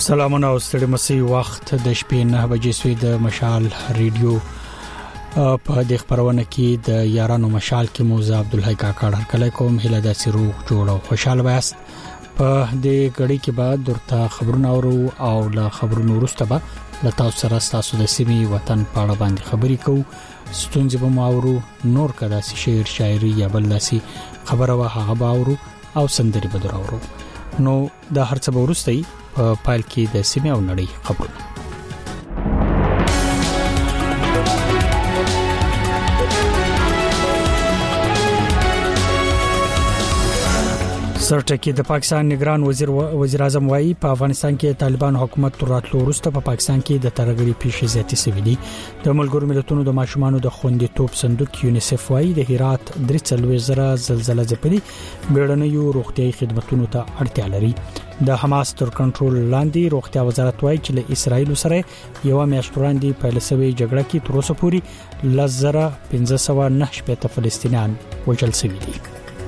سلامونه او ستړي مسي وخت د شپې 9 بجې سوی د مشال ریډیو په د خبرونه کې د یارانو مشال کې موزه عبدالحی کاکړ هرکله کوم هله د سرو جوړ او خوشاله وایست په دې غړي کې بعد درته خبرونه او له خبرونو وروسته به له تاسو سره تاسو د سیمې وطن په اړه باندې خبرې کوو ستونزې به ماورو نور کدا سي شعر شاعري یا بل داسي خبره وه هغه باورو او سندري به دراورو نو د هرڅه به ورستي په پایل کې د سیمه او نړۍ خبرونه سرټکی د پاکستان نگران وزیر اعظم وايي په افغانستان کې طالبان حکومت تر راتلو وروسته په پاکستان کې د ترهګری پیښې زیاتې شوې دي د ملګرو ملتونو د ماشومانو د خوندیتوب صندوق یونیسف وايي د هرات 340 زلزلہ ځپلي بیړنیو روغتيایي خدماتو ته اړتیا لري د حماس تر کنټرول لاندې روغتیا وزارت وايي چې له اسرایل سره یو میاشت وړاندې په لسوي جګړه کې تر اوسه پورې 1509 فلسطینیان وژل شوي دي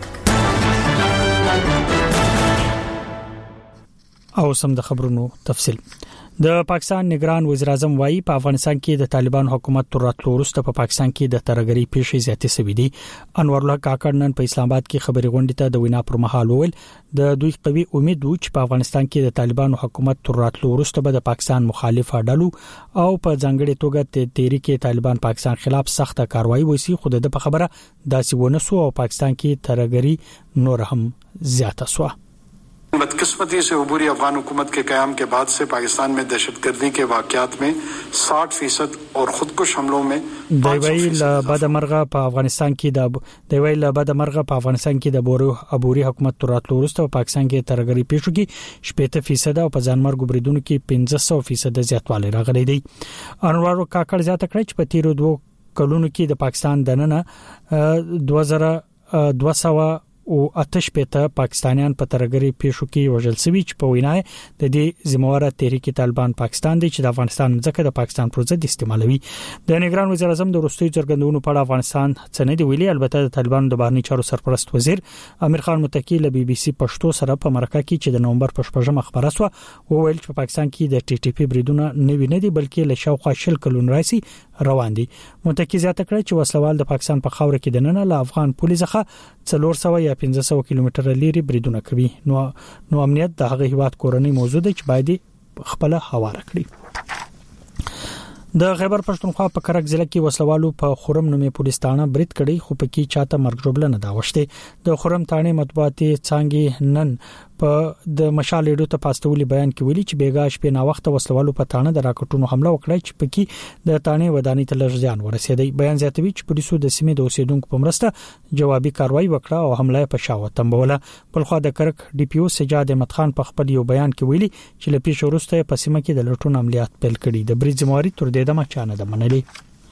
او سم د خبرونو تفصيل د پاکستان نگران وزیر اعظم وايي په افغانستان کې د طالبان حکومت تر راتلو وروسته په پاکستان کې د ترهګری پیښې زیاتې شوې دي انور الله کاکړ نن په اسلام آباد کې خبري غونډه ته د وینا پر مهال وویل د دوی قوي امید و چې په افغانستان کې د طالبان حکومت تر راتلو وروسته به د پاکستان مخالف اډلو او په ځانګړي توګه تحریک طالبان پاکستان خلاف سخت کاروایی وسی خو د په خبره داسې ونسو او پاکستان کې ترهګری نور هم زیاته شو बदकिस्मती से उभरी अफगान हुकूमत के क़याम के बाद से पाकिस्तान में दहशतगर्दी के वाक़यात में 60% और खुदकुश हमलों में دویل بدمرغه په افغانستان کې د ابوري حکومت تراتلو وروسته په پاکستان کې ترهګری پیښو کې 70% او په ځانمرګ بریدونکو کې 15% زیاتوالی راغلی دی انور کاکړ زیاته کړی چې په تیرو 2 کلونو کې د پاکستان دننه 2200 او آتش پته پاکستانیان په ترهګری پیښو کې وژل شوي چې په وینای د دې ذمہوار تحریک طالبان پاکستان دی چې د افغانستان ځکه د پاکستان پر ضد استعمالوي د نگران وزیر اعظم د وروستي څرګندونو په اړه افغانستان څنګه دی ویلي البته د طالبان د بهرنی چارو سرپرست وزیر امیر خان متکی له بي بي سي پښتو سره په مرکه کې چې د نومبر په 14 خبره سو او ویل چې په پاکستان کې د ټي ټي پی بریدونه نه ویني دي بلکې له شاوخوا شل کلون راسي روان دي متکی زیاته کړی چې وسلوال د پاکستان په خاور کې د نن له افغان پولیسه 400 یا 1500 کیلومتر لري بریدونه کوي نو امنیت د هغه هیواد کورنۍ موضوع ده چې باید خپل حواله کړي د خیبر پښتونخوا په کرک ضلع کې وسلوالو په خورم نومي پولیس ثانه برید کړی خو په کې چاته مرګ جوړل نه دا وشته د خورم ثانه مطبوعاتي څنګه نن په د مشال ریډیو ته پاستولي بیان کې ویلي چې بیګا شپې نا وخت وسلوالو په ثانه د راکټونو حمله وکړه چې پکې د ثانه ودانۍ ته لږ ځان ورسېدی بیان زیاتوي چې پولیسو د سیمې د اوسیدونکو په مرسته جوابي کاروایی وکړه او حمله په شاوه تمبوله په خوا د کرک ډي پی او سجاد احمد خان په خپل یو بیان کې ویلي چې لپاره شروع په سیمه کې د لټون عملیات پیل کړي د بریج موري تر دې دمه چانه د منلي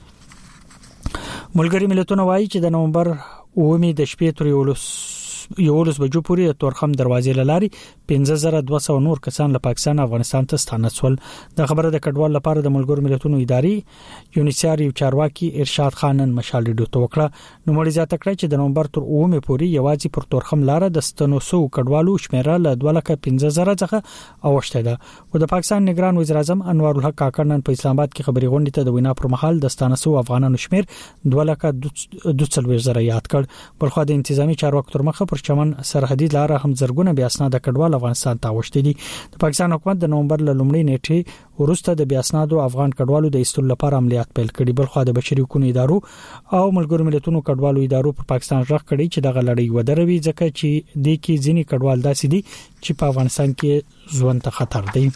ملګری ملتونه وایي چې د نومبر 9 د شپې تر یولس بجو پورې د تورخم دروازې لاري 15200 نور کسان له پاکستان افغانستان ته ستانسول د خبره د کډوال لپاره د ملګرو ملتونو اداري یونیسار یو چارواکي ارشاد خانن مشال ډیو ته وکړه نو مړي زیاته کړی چې د نومبر تر 9 پورې یوازې پر تورخم لار د ستنوسو کډوالو شمیره له 2,15,000 څخه اوښته ده او د پاکستان نگران وزیر اعظم انور الحق کاکړ نن په اسلام آباد کې خبري غونډه ته د وینا پر مهال د ستانسو افغانانو شمیر 2,42,000 یاد کړ بل خو د انتظامی چارواکو تر مخه چمن سرحدي لار هم زرګونه بیا اسناد کډوال افغانستان ته وشتي دي د پاکستان حکومت د نومبر لومړۍ نیټه وروسته د بیا اسنادو افغان کډوالو د ایستلو لپاره عملیات پیل کړي بل خو د بشري حقوقو ادارو او ملګرو ملتونو کډوالو ادارو په پاکستان ژغ کړي چې دغه لړۍ ودروي ځکه چې د کې ځینی کډوال داسې دي چې په افغانستان کې ژوند ته خطر دی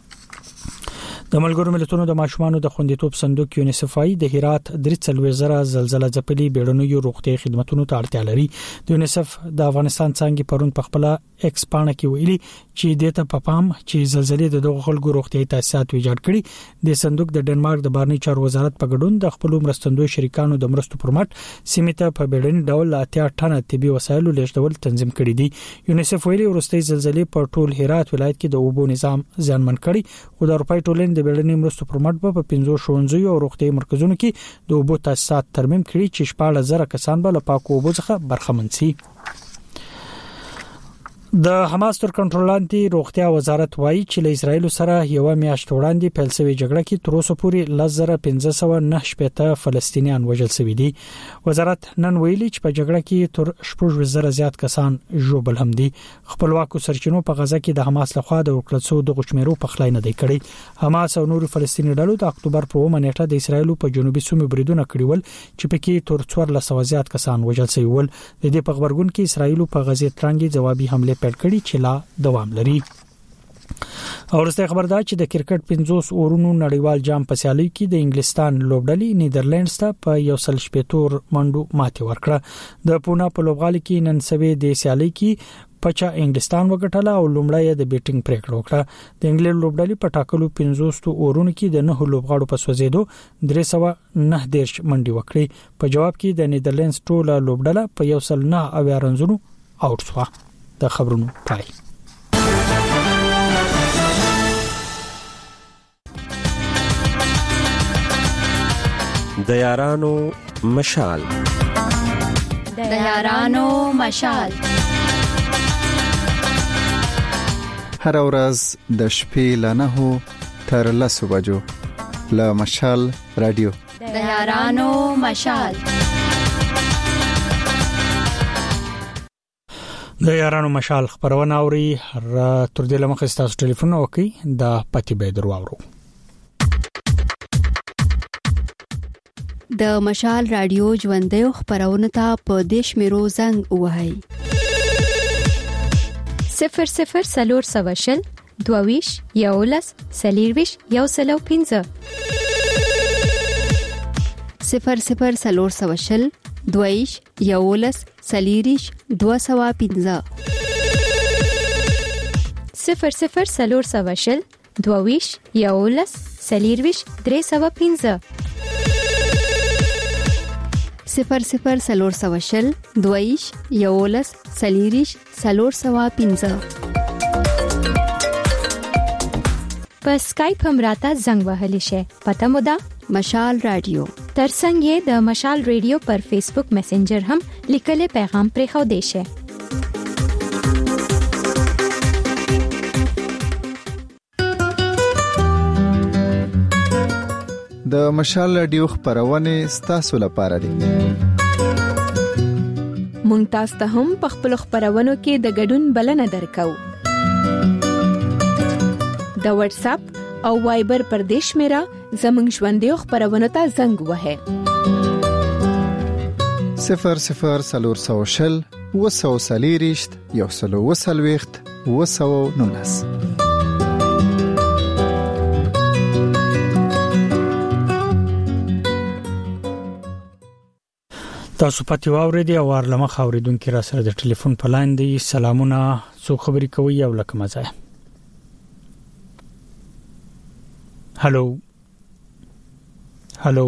د ملګرو ملتونو د ماشومانو د خوندیتوب صندوق یونیسف وايي د هرات 340 زلزلہ ځپلي بیړنیو روغتيایي خدماتو ته اړتیا لري د یونیسف د افغانستان څنګه پرون په خپل ایکس پاڼه کې ویلي چې د ته په پام چې زلزلې د دغه خلکو روغتيایي تاسیسات ویجاړ کړي د صندوق د ډنمارک د بهرنی چارو وزارت په ګډون د خپل مرستندوی شریکانو د مرستو پرمټ سیمه ته په بیړني ډول 80 ټنه طبي وسایلو لیږدول تنظیم کړي دي یونیسف ویلي ورستي زلزلې په ټول هرات ولایت کې د اوبو نظام ځانمن کړي او د روپای ټولنې د بیړني مرستو پرمټ په 15 ښوونځیو او روغتيایي مرکزونو کې د اوبو تاسیسات ترمیم کړي چې 14,000 کسان به له پاکو اوبو څخه برخمن شي د حماس تر کنټرول لاندې روغتیا وزارت وایي چې له اسرایل سره یو میاشت وړاندې پیل شوی جګړه کې تر اوسه پورې 1509 فلسطینیان وژل شوي دي. وزارت نن ویلي چې په جګړه کې تر 14,000 زیات کسان ژوبل هم دي. خپلواکو سرچینو په غزا کې د حماس لخوا د وکړلسو د غشمېرو په خلای نه دی کړی. حماس او نور فلسطیني ډلو د اکتوبر په 1 نیټه د اسرایل په جنوبي سیمو بریدونه کړي ول چې پکې تر 1400 زیات کسان وژل شوي ول. د دې په خبرګون کې اسرایل په غزې ترانګي جوابي حمله پیل کړي چې لا دوام لري. اورسته خبر دا چې د کرکټ 50 اورونو نړیوال جام په سیالي کې د انګلستان لوبډلې نیدرلینډز ته په 114 منډو ماتې ورکړه. د پونه په لوبغالي کې نن سبا د سیالي کې پچا انګلستان وګټله او لومړی د بیټینګ پریکړه وکړه. د انګلند لوبډلې په ټاکلو 50 اورونو کې د 9 لوبغاړو په سوځېدو 309 منډي وکړي. په جواب کې د نیدرلینډز ټوله لوبډله په 109 رنزونو آوټ شوه. د خبرونو پای. د یارانو مشال. د یارانو مشال. هر ورځ د شپې له 9 تر 10 بجو له مشال رادیو. د یارانو مشال. د یارانو مشال خبرونه اوري. تر دې لمخه تاسو ټلیفون وکړئ د پتی به درواورو. د مشال رادیو ژوندۍ خبرونه ته په دیش میرو زنګ وهاي 00 سلور سواشل دوویش یولس سلیرویش یوسلو 15 00 سلور سواشل دویش یولس سلیریش 215 00 سلور سواشل دوویش یولس سلیرویش 315 00 سلور سواشل دویش یولس سلیریش 315 په اسکایپ هم راته زنګ وهلی شي. پته مو ده مشال رادیو. ترڅنګ یې د مشال رادیو پر فیسبوک میسنجر هم لیکل پیغام پرې خو دی شي. د مشال رادیو خبرونه ستاسو لپاره دي. مونږ تاسو ته هم په خپل خبرونو کې د ګډون بلنه درکو. د واتس اپ او وایبر پر دیش میرا زمنګ ژوندۍ خبرونه ته زنګ وهه 00 سلور سواشل وسو سلیریشت یوسلو وسلويخت وسو نونس. تاسو پاتې واورېدي او ورلمه خاوریدونکو را سره د ټلیفون په لاین دی. سلامونه، څو خبرې کوي او لکه مزه. هالو هالو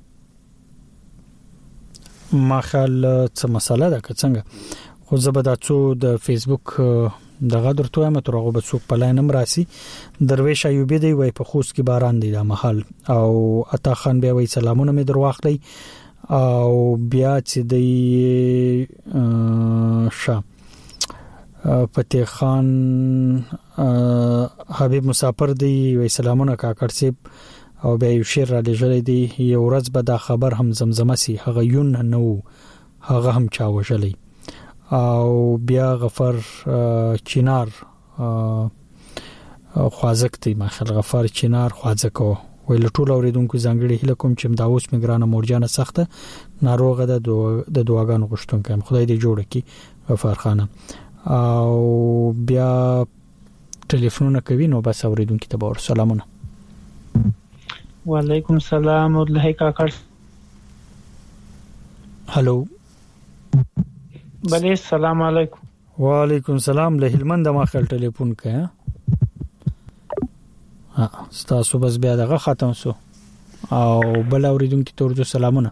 ما خل څه مساله ده که څنګه خو زبدا څو د فیسبوک دغه درته ما ترغه به څوک په لاینم راسي. درویش ایوبی دی وای په خوست کې باران دی د محل او عطا خان بیا وای سلامونه می درواخلی او بیا چې دی فتح خان حبیب مسافر دی وی سلامونه کاکړ سیب او بیا یو شیر را لېږلی دی. یو ورځ به دا خبر هم زمزمه سي هغه یون نه وو هغه هم چا وژلی او بیا غفر چینار خوازک دی مخل غفر چینار خوازکو ویل ټول اوریدونکو ځانګړي هله کوم چې دا اوس میګرانه مورجانه سخته ناروغه ده د دواګانو غشتونکو خدای دې جوړ کړي غفر خانم او بیا ټلیفونونه کوي نو بس اوریدونکو ته بور سلامونه. وعلیکم السلام ورحمت کاکړ. هالو بله السلام علیکم. وعلیکم السلام. له هلمند ما خپل ټلیفون کړه ستاسو بس بیا دغه ختم سو او بل اوریدونکو ته ورته سلامونه.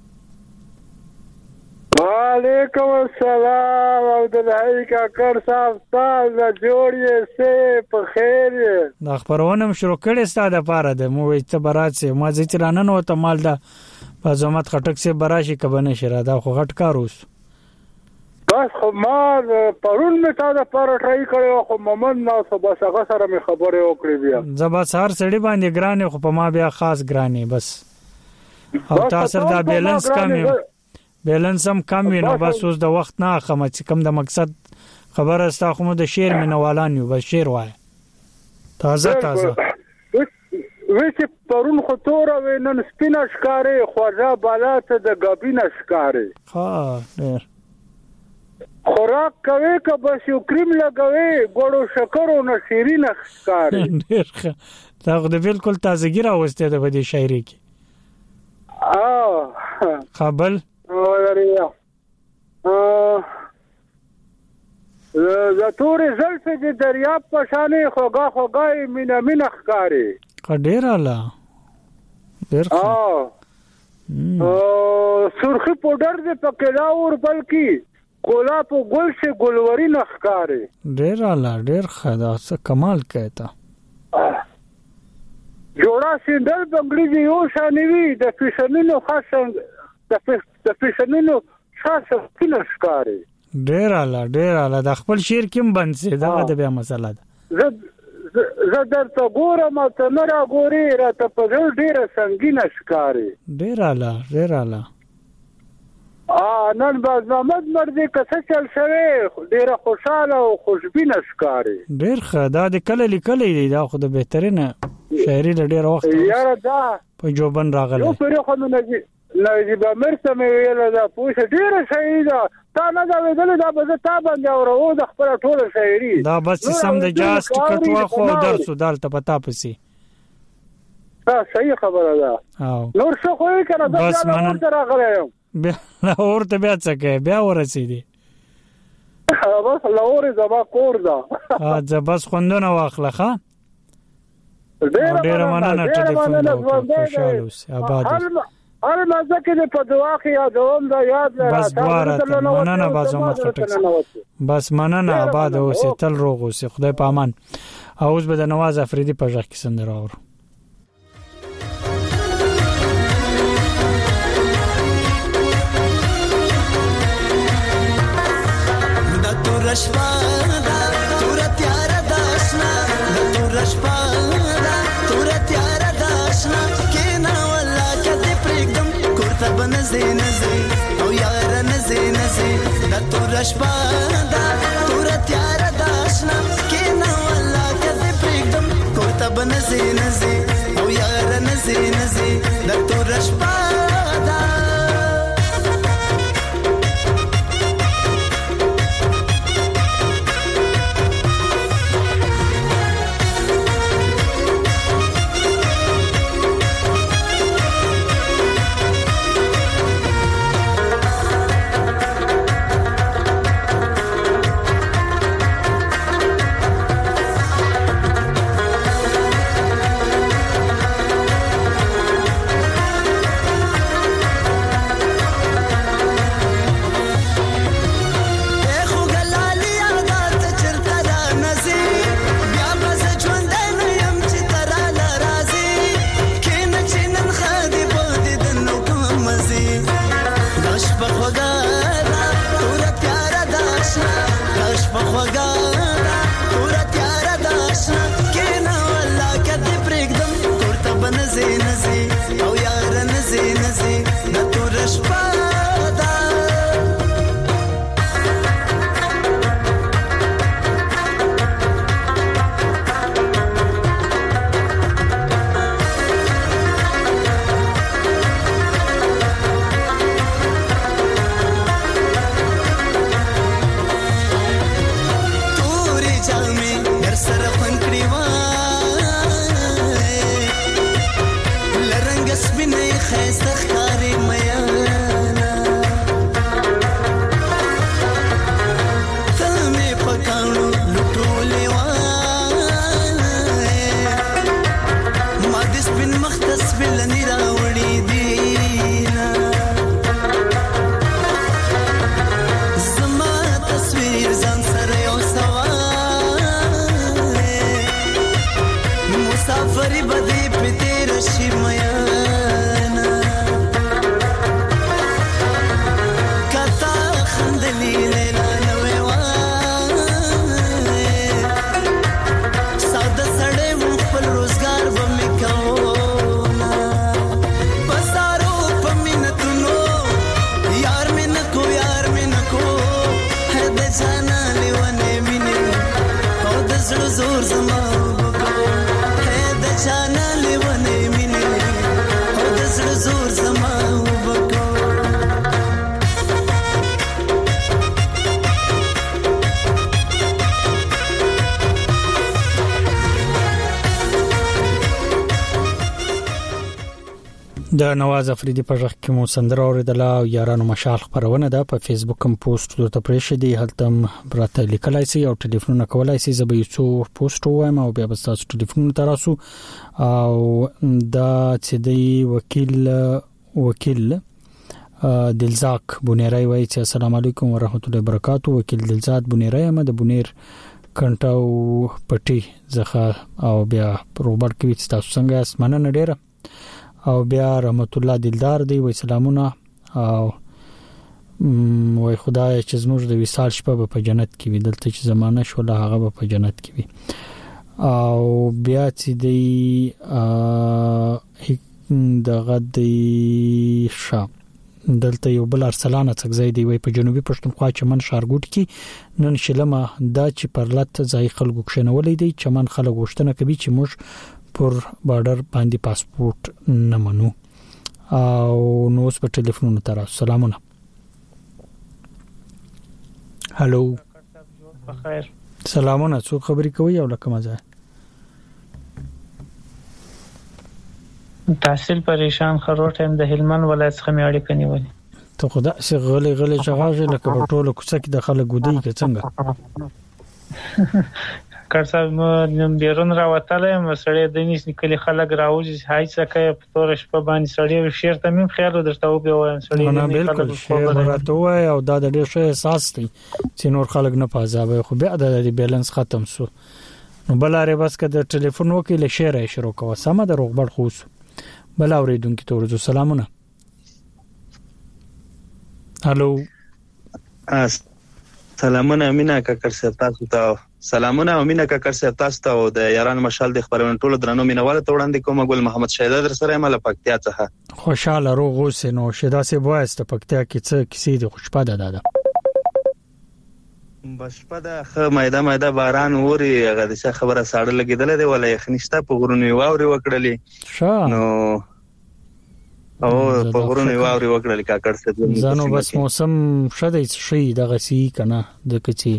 وعلیکم السلام عبدالحی کاکړ صاحب تاسو جوړی سه په خیر. دا خبرونه شروع کړې ستاده لپاره د مو وي ته برات سه ما ځی چرانه نو ته مال دا په زحمت خټک سه براشي کبنه شره دا خو غټ کار اوس. بس خو ما پرون می تا د پر ټرای کړو خو مومن نو خو بس هغه سره می خبرې وکړې بیا زبا سار سړی باندې ګرانه خو په ما بیا خاص ګرانه بس او تاسو دا بیلانس بیلانس هم کم وي نو بس اوس د وخت نه اخمه چې کم د مقصد خبره استا خو د شعر منوالان یو بس شعر وای تازه وې پرون خو تور وینن سپینه ښکارې خواجه بالا ته د غبینه ښکارې ها ډېر خوراک کوي که بس یو کریم لګوي ګوړو شکر او نشیرین ښکارې ډېر دا خو د بالکل تازګي راوسته د دې شاعري کې قبل د تورې زلفې د دریاب په شانې خوږه خوږه مینه مینه ښکارې ډېر اعلی ډېر سرخی پودر دې پکې راور بلکې کولا په ګل سے ګلوري نخکارې ډېر اعلی ډېر خدا څه کمال کہتا جوړا سیندل بنگړي یو شانوي د فیشنونو خاص د فیشنونو خاص کله ښکارې ډېر اعلی د خپل شعر کې بند سي دا د بیا مسله ده زه درته ګورم ته نه را ګورې راته په زړه ډېره سنګینه ښکارې ډېر اعلی نن باز محمد مرضی کسه چل شوی ډېره خوشاله او خوشبینه ښکارې ډېر ښه دا د کله لیکلې دی دا خو د بهترینه شاعري د ډېر وخت یاره دا په جوبن راغلی یو پرې خو نجیب مرسته مې ویله دا پوښه ډېره شاعري ده تا نه دا ویدلې دا به زه تا باندې اورو د خپله ټوله شاعري دا بس سم د جاز ټکټ واخو درسو دلته پتا پسې صحیح خبره ده نور څه خو یې که نه بس منن راغلی یم بیا لاهور ته بیا څه کوې بیا ورسېدې بس لاهور یې زما کور ده زه بس خوندونه واخله ښه ډېره مننه ټلیفون وکړه خوشحاله اوسې آباد هر مزه کې په دعا کې یادوم دا یاد بس دواره مننه بازو مخټک بس مننه آباد اوسې تل روغ اوسې خدای په امان اوس به د نواز افریدي په ژغ کې سندره اورو رشپادا تور تیار داشنا تور رشپادا تور تیار داشنا کینا ولا کدی پرګم کوړه بنځي نځي او یار نځي نځي تور رشپادا تور تیار داشنا کینا ولا کدی پرګم کوړه بنځي نځي او یار نځي نځي تور رشپادا د نواز افریدي په ځخ کې مو سندره اوریدله او یارانو مشال خبرونه ده په فیسبوک هم پوسټ ته پرېښه دي هلته براته لیکلای شي او ټلیفون کولای شي زه به یو څو پوسټ وایم او بیا به تاسو ټلیفون تراسو او دا چې دی وکیل دلزاک بونیرای وایي چې السلام علیکم ورحمت الله وبرکاتہ وکیل دلزاد بونیرای هم د بونیر کنټاو پټي زخه او بیا روبرټ کوي چې تاسو څنګه اسمنه نډیره او بیا رحمت الله دلدار دی وای سلامونه او وای خدای چې زموږ د وصال شپه په جنت کې وي دلته چې زمانہ شو له هغه په جنت کې وي او بیا چې دی دغه دی شام دلته یو بل ارسلانه څنګه دی وای په جنوبي پښتونخوا چمن ښارګوټ کې نن شلمه دا چې پرلط ځای خلکو کښنولې دی چمن خلک غوښتنه کوي چې موږ پر بارډر باندې پاسپورت نه منو او نو اوس په ټلیفون تر سلامونه هالو بخیر سلامونه څو خبرې کوي او لکه مزه تحصیل پریشان خروټ هم د هلمند ولایت څخه مې اړیکه نیولې ته خدا سي غلې چغاژه لکه په ټولو کوڅه کې د خلک ګودي کې څنګه کارڅه بیرون راوتلې مسړې د نس نکلي خلک راوځي هاي څخه په تور شپه باندې سړې شیر ته مم خیال درته و به وایم سړې نه بالکل شیر راته وای او دا د ډېر ښه احساس دی چې نور خلک نه پازابه خو بیا د بیلانس ختم شو نو بلاره بس که د ټلیفون وکیل شیر یې شروع کوه سم د روغبړ خوس بل اوریدونکو ته ورته سلامونه هالو سلامونه امینا کاکر صاحب تاسو ته سلامونه امینا کاکر صاحب تاسو ته د یاران مشال د خبرونه ټول درنو مینواله ته وړاندې کوم ګل محمد شهدا در سره مله پکتیا څخه خوشاله روغ اوسه نو شهدا سه وایسته پکتیا کې څه کیسې د خوشپاده ده بس پدا مایده باران اوري هغه د خبره ساړه لګیدل دی ولا یخنشته په غرونو واوري وکړلې نو او په غرونو واوري وکړلې کاکر صاحب زانو بس موسم شدای شي دغه سی کنه د کچي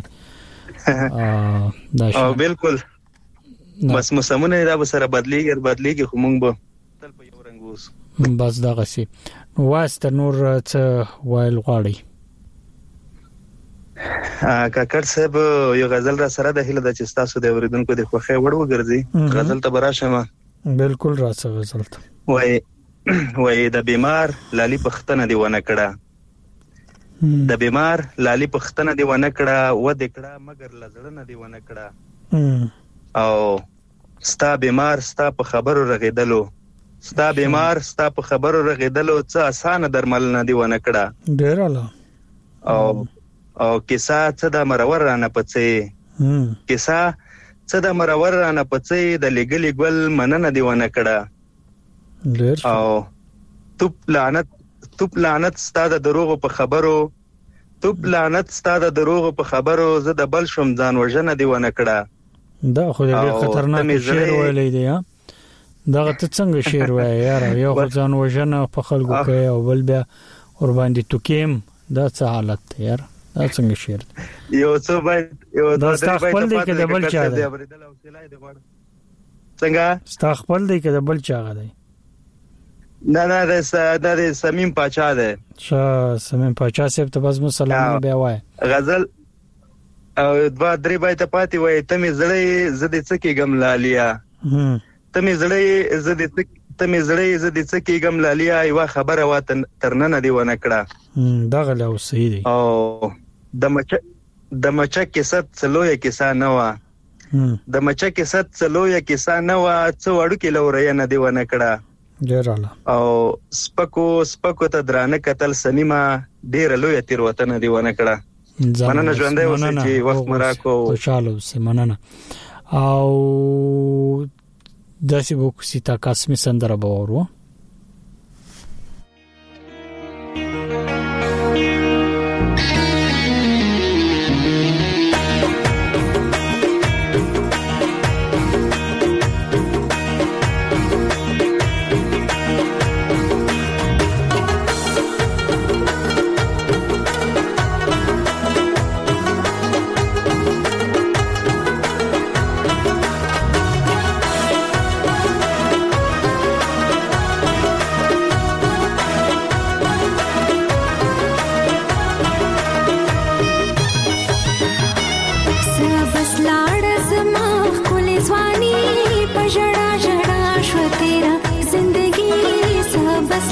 او بالکل بس موسمونه دا به سره بدلیږي خو مونږ به تل په یو رنګ اوس بس دغه سی واسط نور څه وایل غواړي کاکر صاحب یو غزل را سره د هله د چستاسو د اوریدونکو د خوخه وړ وګرځي غزل ته براشمه بالکل راځه غزل ته وای د بیمار لالي پختنه دی ونه کړه د بیمار لالي پختنه دی ونه کړه و د کړه مگر لزړنه دی ونه کړه او ستا بیمار ستا په خبرو رغیدلو ستا بیمار ستا په خبرو رغیدلو څه اسانه درمل نه دی ونه کړه ډیر اعلی او کیسه څه د مرور رانه پڅې کیسه څه د مرور رانه پڅې د لګلې ګل مننه دی ونه کړه ډیر او توپ لعنت ستاده دروغ په خبرو توپ لعنت ستاده دروغ په خبرو زه د بل شوم ځان وژنه دی ونه کړه دا خو ډیر خطرناک شعر ویلې دی دا ته څنګه شعر وای یار یو ځان وژنه په خلکو کې او بل بیا ور باندې توکیم دا څه حالت دی یار دا څنګه شعر یو څه باید یو دا خپل دی کې د بل چا دی څنګه ستا خپل دی کې د بل چا غدی نه دا سمیم پاچا دی سمیم پاچا سیب ته بس مسلمان بیا وای غزل او دوا درې بایته پاتې وای ته می زړې زدي څکی غم لالیا ته می زړې زدي څکی غم لالیا یو خبره واتن ترنه دی ونه کړه دا غل او صحیح دی او د مچا کې ست څلوې کیسه نه وا د مچا کې ست څلوې کیسه نه وا څو وړو کې لورې نه دی ونه کړه ډیر اعلی او سپکو ته درانه قتل سمیمه ډیر لوی تیر وطن دی ونه کړه مننه ژوندې اوسې چې وخت مراکو خوشاله اوسې مننه او داسې وو سیتا قاسمی سندره باورو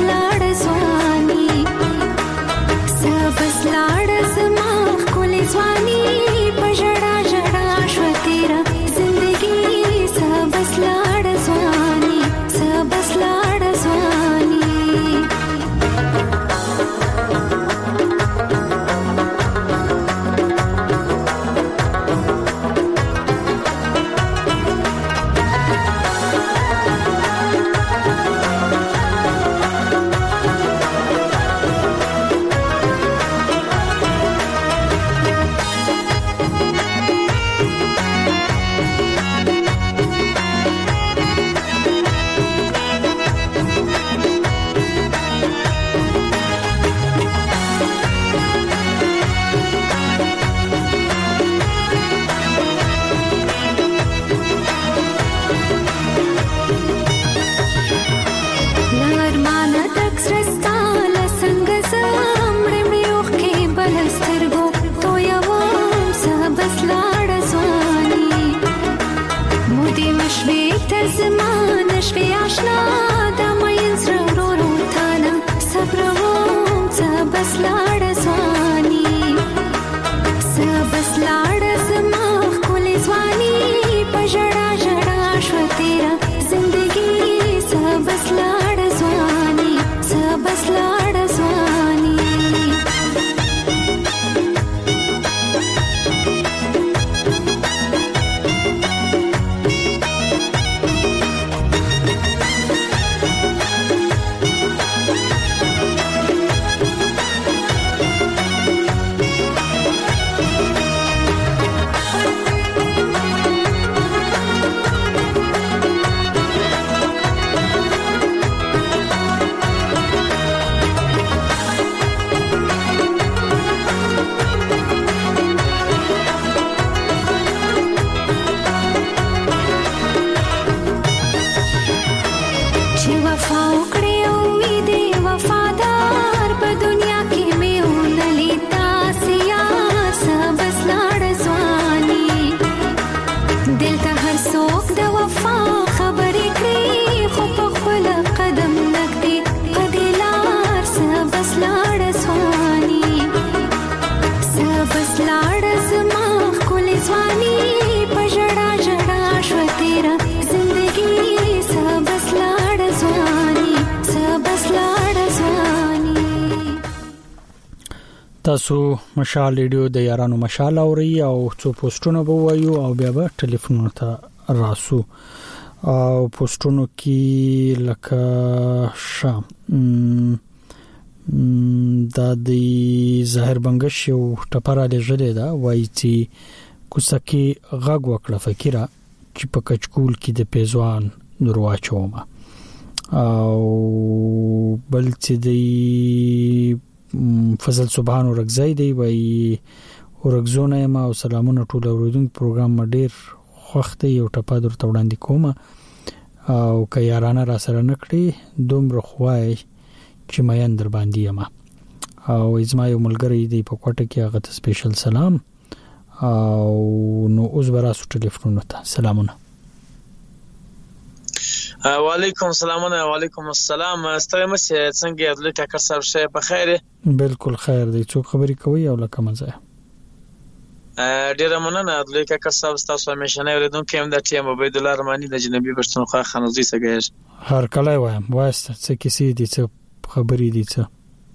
لاړ ځواني سبس لاړ زما خپل ځواني پژړا ژړا شو تیرا زندگی سبس لاړ ځواني سبس لاړ ځواني تاسو مشال ریډیو د یارانو مشال اوري او څو پوسټونه به وایو او بیا به ټلیفون ته راسو او پوسټونو کې لکه شام د ظاهر بنگش یو ټپره لږه ده وایي چې کوسکی غږ وکړه فکره چې په کچکول کې د پیزوان درواچوم او بل چې دی فضل سبحان ورغزای دی وای ورغزونه ما او سلامونه ټول اوریدونکو پروګرام ډیر خوخته یو ټپه درته وړاندې کوم او که یارانه را سره نکړي دومره خوای چې مې اندر باندې یم او ازما یو ملګری دی په کوټه کې هغه ته سپیشل سلام او نو اوس براسو ټلیفون ته سلامونه وعلیکم السلام وعلیکم السلام ستړي مشه څنګه د ټاکر صاحب شه په خیر بالکل خیر دی څوک خبرې کوي او لکه مزه ډیر مننه د ټاکر صاحب تاسو همیشه نه ورېدونکو هم د ټیم عبید الله رحماني د جنبي پښتونخوا خنوزي څنګه هر کله وایم واسطه څه کیسې دي څه خبرې دي څه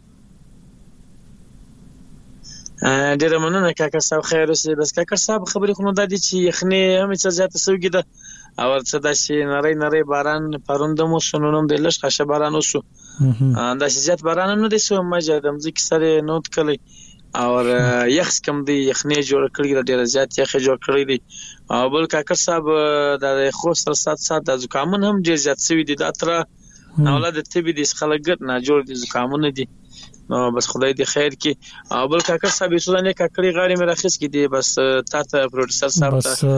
ډیر مننه کاکر صاحب خیر اوسې بس کاکر صاحب خبرې خو نو د دې چې یخني هم څه زیاته سوګي ده او څه د شي نری باران پروندمو سنونم د لښ خشه باران وسو دا زیات باران نه دي سو مجه د مزي سره نوٹ کړی او یخ کم دی یخنی جوړ کړی ډیر زیات یخ جوړ کړی دی او بل کاکر صاحب د خو سره سات د زکامون هم ډیر زیات سوي دي د اتره اولاد ته به د خلګت نه جوړ دي زکامونه دي نو بس خدای دې خیر کې او بل کاکر صاحب سودانه کاکړي غاړي مې راخص کې دي بس تاسو پروډوسر صاحب ته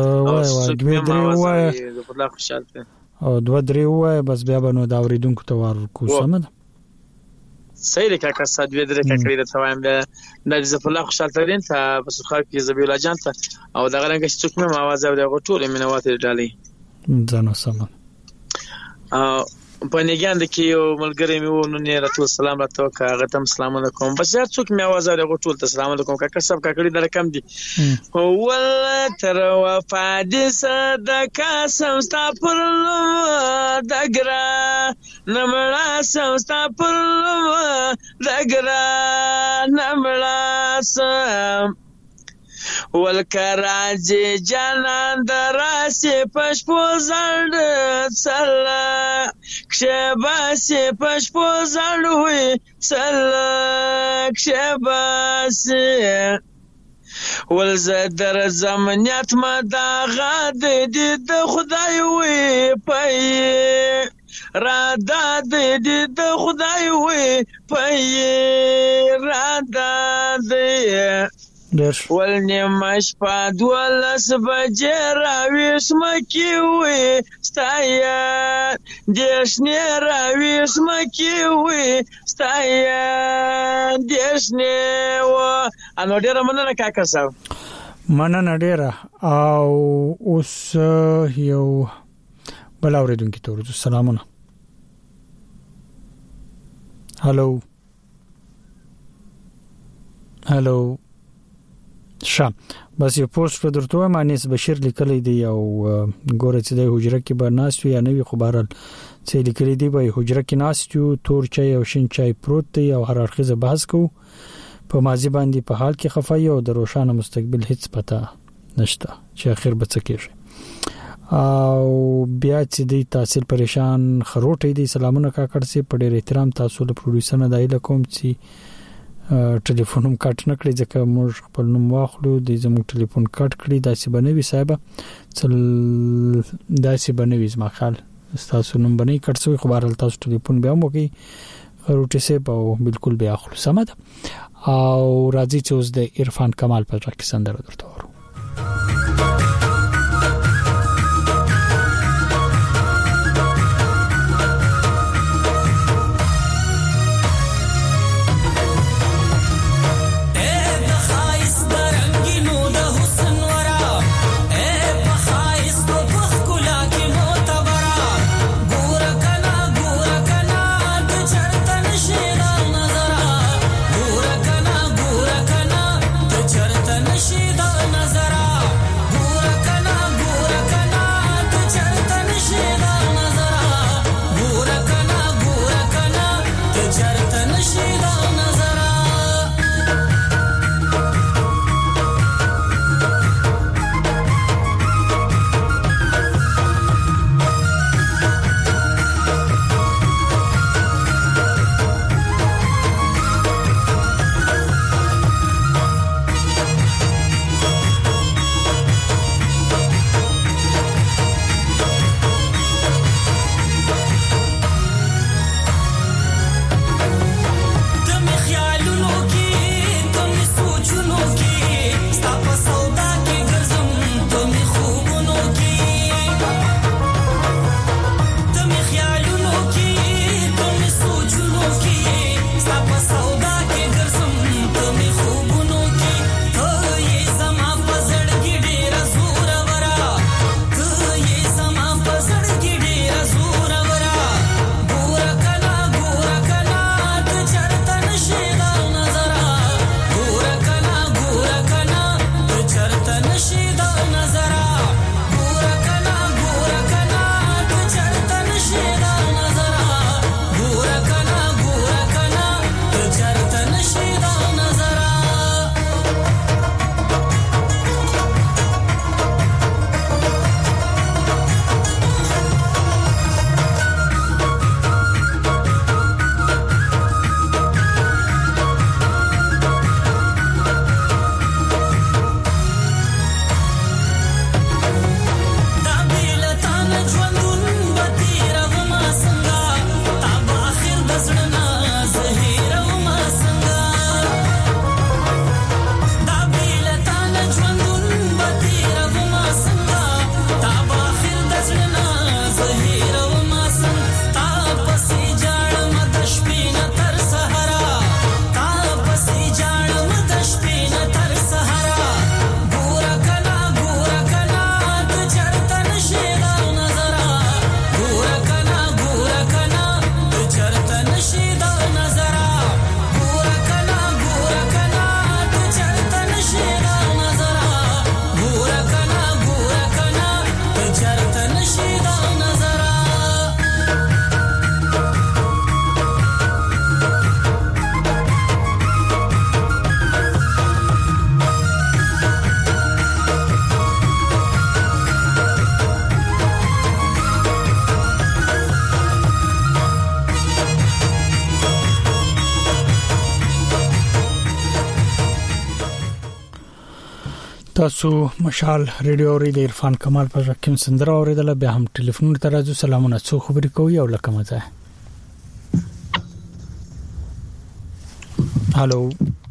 وای خدای خوشاله او 2-3 وای بس بیا به نو دا اوریدونکو ته ورکو سمد صحیح ده کاکر صاحب 2-3 کاکړي د توایم د زفله خوشاله ترين ته بس خو کې زبیل اجان ته او دا غرنګ چې څوک مې आवाज او د غټول مینوات ډالي ځنو سم په نګاند کې یو ملګری مې و نو نه راتو سلام راته وکړ هغه ته سلام علیکم بس هر څوک مې आवाज اوري ټول ته سلام علیکم کاکا صاحب کاکړي در کم دي ول تر وفا دې صدقه سمستا پر دګرا نمړا سمستا پر دګرا نمړا سم والکراج جانان دراسی پشپو زرد سلا کشباسی پشپو زرد ہوئی سلا کشباسی والزدر زمنیت مداغا دید خدای ہوئی پایی رادا دید خدای ہوئی پایی رادا دید ولنمش پادولس بجې راویش مکی وی ستایا دیشنی راویش مکی وی ستایا دیشنی و انو ډیره مننه کاکا صاحب مننه ډیره او اوس یو بل اوریدونکو ته ورته سلامونه هالو شام بس یو پوسټ په درته مانیس بشیر لیکلی دی او ګوره چې د حجره کې به ناس وي یا نه وي خو بهرال چې لیکلی دی به حجره کې ناس یو تور چای او شین چای پروت دی او هر اړخیزه بحث کو په ماضی باندې په حال کې خفای او د روښانه مستقبل هیڅ پته نشته چې اخر به څه کیږي او بیا چې د تحصیل پریشان خروټې دی سلامونه کاکړ سي په ډېر احترام تاسو له پروډوسر نه دایله کوم چې ټلیفون کټ نه کړی ځکه موږ خپل نوم واخلو د زموږ ټلیفون کټ کړی داسې بنوي صاحب داسې بنوي زما خیال تاسو نوم بنئ کټ سوی خبر تاسو ټلیفون بیا مو کې خروټي سه په بالکل بیا اخلو سمه ده او راځي چې اوس د عرفان کمال په ځکه سندره درته ورو She don't تاسو مشال ریډیو ری د عرفان کمال په ځکه سندره اوریدله به هم ټلیفون ته راځو. سلامونه، څو خبرې کوي او لکه مزه. هالو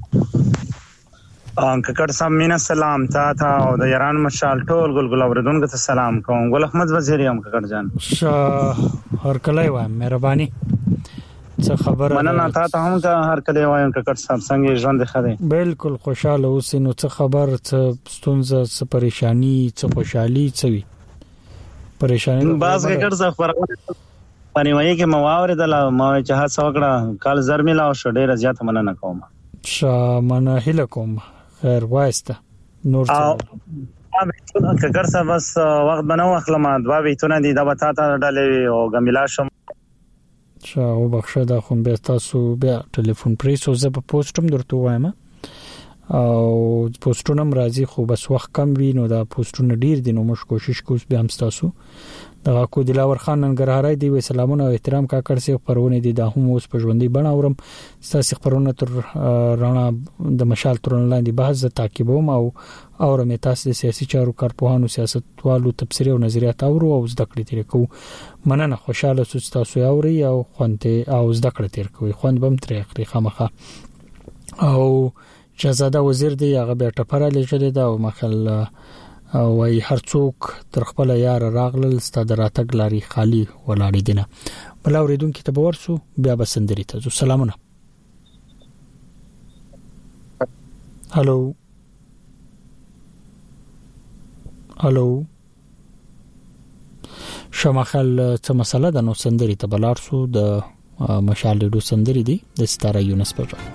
ککړ سم مینا سلام تا او د ایران مشال ټول ګلګل اوریدونکو ته سلام کوم. ګل احمد وزیری هم ککړ جان هر کله وایم مهرباني. څه خبره مننه تا هم که هر کله وایم ککړ صاحب څنګه ژوند خره؟ بالکل خوشاله اوسې. نو څه خبر، څه ستونزه، څه پریشانی، څه خوشحالي، څه وی پریشانی؟ باز ککړ صاحب پرېوایي کې مواورې د ما چې هڅه وکړه کال زر ملا او ډېر زیات مننه کوم. مننه هله کوم. خیر وایسته نور څه ککړ صاحب بس وخت بنو اخلم دوا بیتونه دي دا وتا ته ډلې او ګمیلا شم او بخښه دا خو به تاسو بیا ټلیفون پریسو زه په پوسټم درته وایم او پوسټونه راځي خو بس وخت کم وي نو دا پوسټونه ډیر دي نو موږ کوشش کوو به هم تاسو دا کو دلاور خان ننګرهاري دی و سلامونه او احترام کاکړ سي خبرونه دي دا هم اوس په ژوندۍ بڼه اورم تاسو خبرونه تر رانا د مشال ترون لاندې بحث تعقیبوم او اورم تاسو د سیاسي چارو کارپوهانو سیاستوالو تبصره او نظریات اورو او زده کړې تیر کو مننه خوشاله سوچ تاسو اوري او خوانته او زده کړې تیر کوي خوند بم تر اخري خامخه او شهزاده وزیر دی هغه به ټپره لګیدل دا او مخل او ای هر څوک تر خپل یار راغلل ستاد راتګ لاري خالی ولاړې دینه بل اوریدونکو ته ورسو بیا بسندري ته سلامونه. هالو شمخل څه مسله ده نو سندري ته بلارسو د مشال ډو سندري دي د ستاره یونس په ځای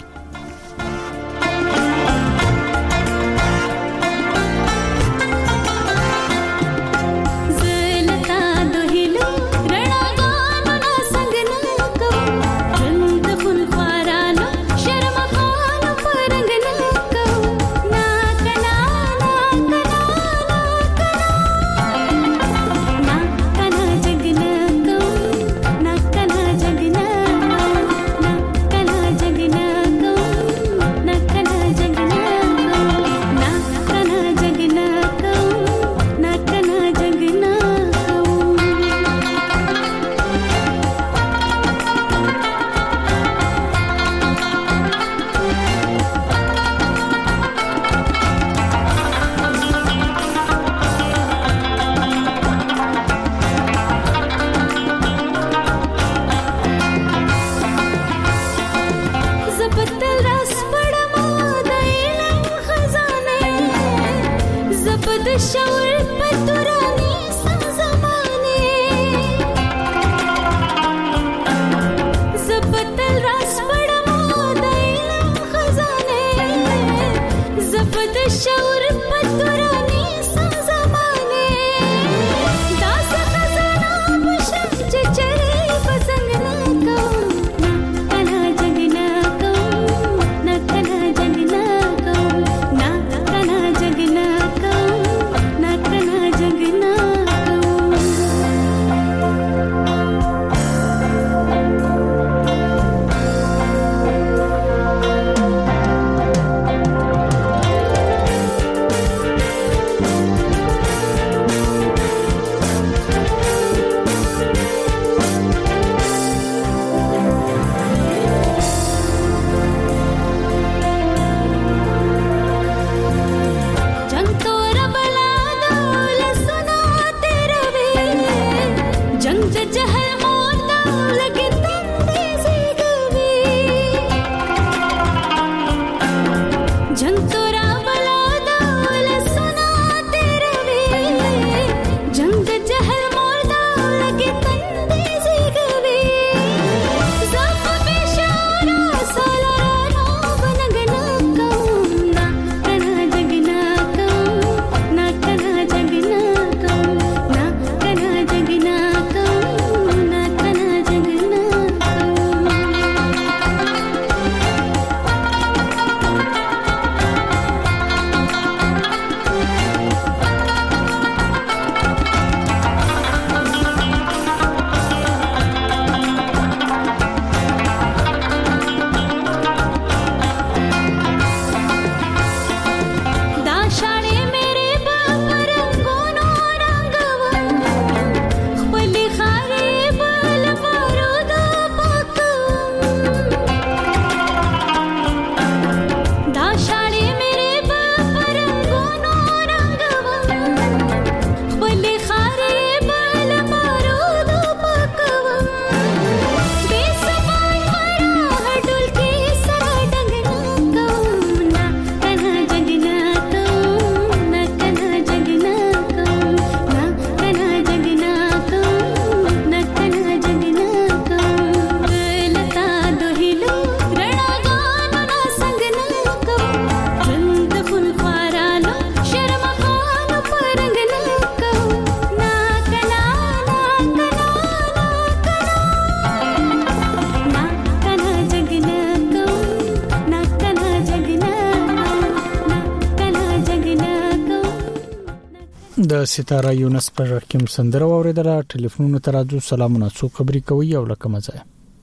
د ستاره یونس په رقم سندره اوریدله. ټلیفون ترازو سلامونه، څو خبري کوي او لکه مزه.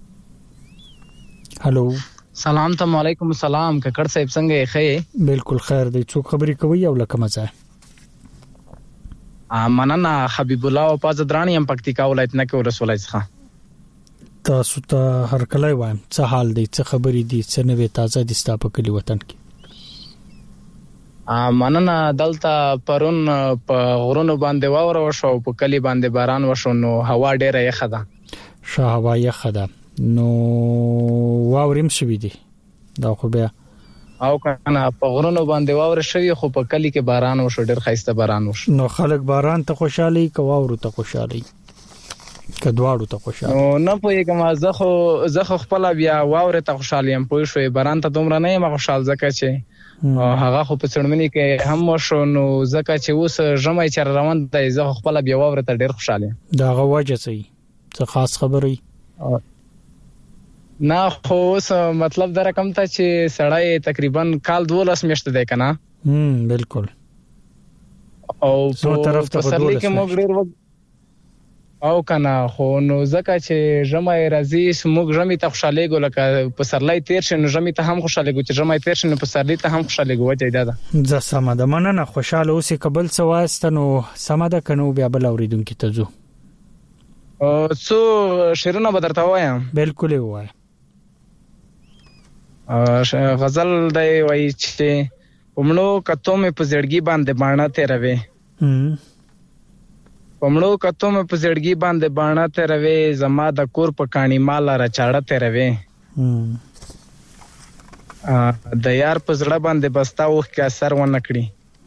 هالو سلام ته علیکم السلام. ککړ صاحب څنګه یې؟ ښه بالکل خیر دی. څو خبري کوي او لکه مزه. مننه. حبیب الله او پازدرانی هم پکتیکا ولایت نه کې ورسولای څخه. تاسو ته هر کله وایم څه حال دی، څه خبري دي، څه نوې تازه دي ستاسو په کلی وطن کې؟ مننه. دلته پرون په غرونو باندې واوره وشو، په کلی باندې باران وشو، نو هوا ډیره یخه ده. هوا یخه ده نو واورم شوي دي دا خو بیا او کنه په غرونو باندې واوره شوی، خو په کلی کې باران وشو، ډیر خاصه باران وشو. نو خلک باران ته خوشالي کواورو ته خوشالي کډواړو ته خوشاله. نو نه پوهیږم، زه خو خپل بیا واوره ته خوشاله یم. پوه شوې باران ته دومره نه یم خوشاله، ځکه چې هغه خو په څړمنې کې هم وشو، نو ځکه چې اوس ژمي چر روان دی، زه خپل بیا واوره ته ډیر خوشاله یم. دا غواجه څه خاص خبري نه، خو اوس مطلب دا رقم ته چې سړی تقریبا کال 12 میاشتې دی کنه. بالکل. او په طرف ته پسرلی کې موږ ډیر او کنه، خو نو ځکه چې ژمي راځي موږ ژمي ته خوشاله ګو، لکه پسرلی تیر شي نو ژمي ته هم خوشاله ګو، چې ژمي تیر شي نو پسرلی ته هم خوشاله ګو. وجه دا ده. زه سم ده. مننه. خوشاله اوسې. قبل څه واسته نو سم ده کنه بیا بل اوریدونکو ته ځو. څو شعرونه به درته وایم. بالکل وای. غزل دی وای چې پمړو کتو مې په زړګي باندې باڼه تیروي، پمړو کتو مې په زړګي باندې باڼه تیروي، زما د کور په کاڼي مال را چاړه تیروي، د یار په زړه باندې بستا اوخ کې اثر ونه کړی،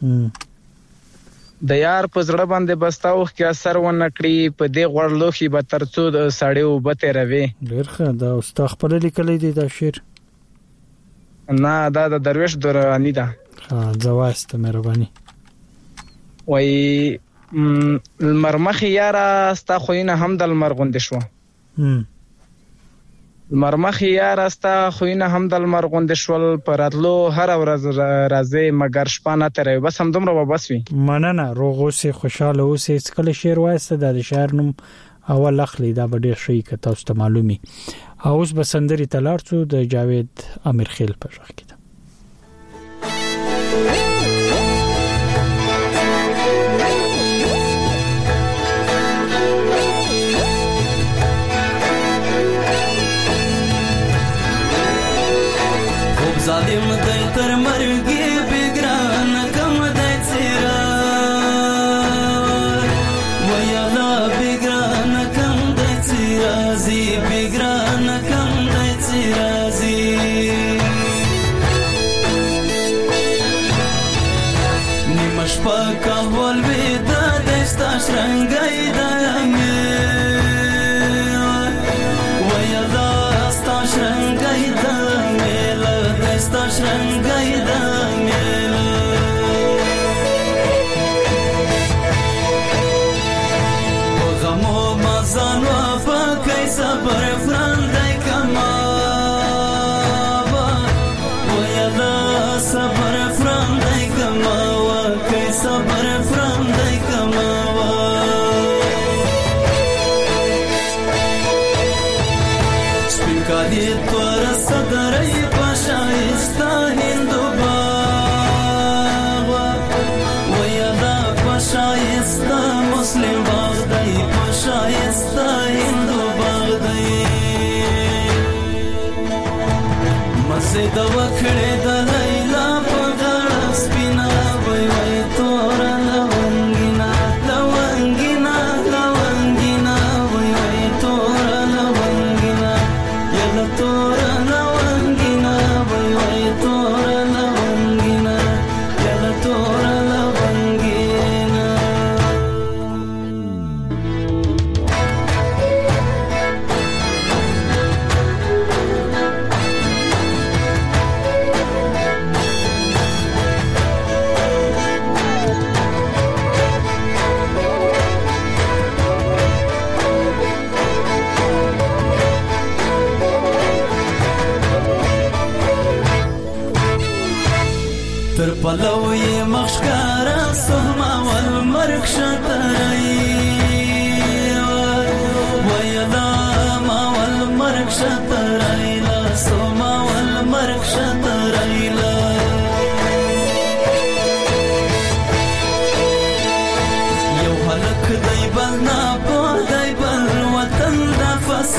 د یار په زړه باندې بستا اوخ کې اثر ونه کړی، په دې غوړ لوخي به ترڅو د ساړې وبه تیروي. ډېر ښه. دا استاد خپل لیکلی دی دا شعر؟ نه، دا د درویش دورانی ده. ځواسته مهرباني. وای المرمخ یارا ستا خوینه هم د لمر غوندې شو، المرمخ یارا ستا خوینه هم د لمر غوندې شول، پر راتلو هر ورځ راځي مگر شپه نه تیروي. بس همدومره به بس وي. مننه. روغ اوسې، خوشاله اوسې. کله شعر وایسته دا د شاعر نوم اول اخلي، دا به ډېر ښه که تاسو ته معلومي. اوس به سندرې ته لاړ شو د جاوید امیرخیل په غږ کې. ظالم دی تر مرګي بګران کم دی څیرا ویلا بګران کم دی څیرا زی بګران کم دی څیرا زی نیمش پاکا ول ودا دستا شرنګای دایمه ویلا ستا شرنګای دایمه ستا شرنګای دایمه غمو مزان و پکای صبر فرندای کما و یلا صبر فرندای کما و کای صبر فرندای کما سپین کالی تور صدرای پاشایستا هند تر پلو یې مخشکارا سهما والمرک شترای ویلا ما والمرک شترای لا سهما والمرک شترای لا یو هلک دی بل نا په دی بل وطن دا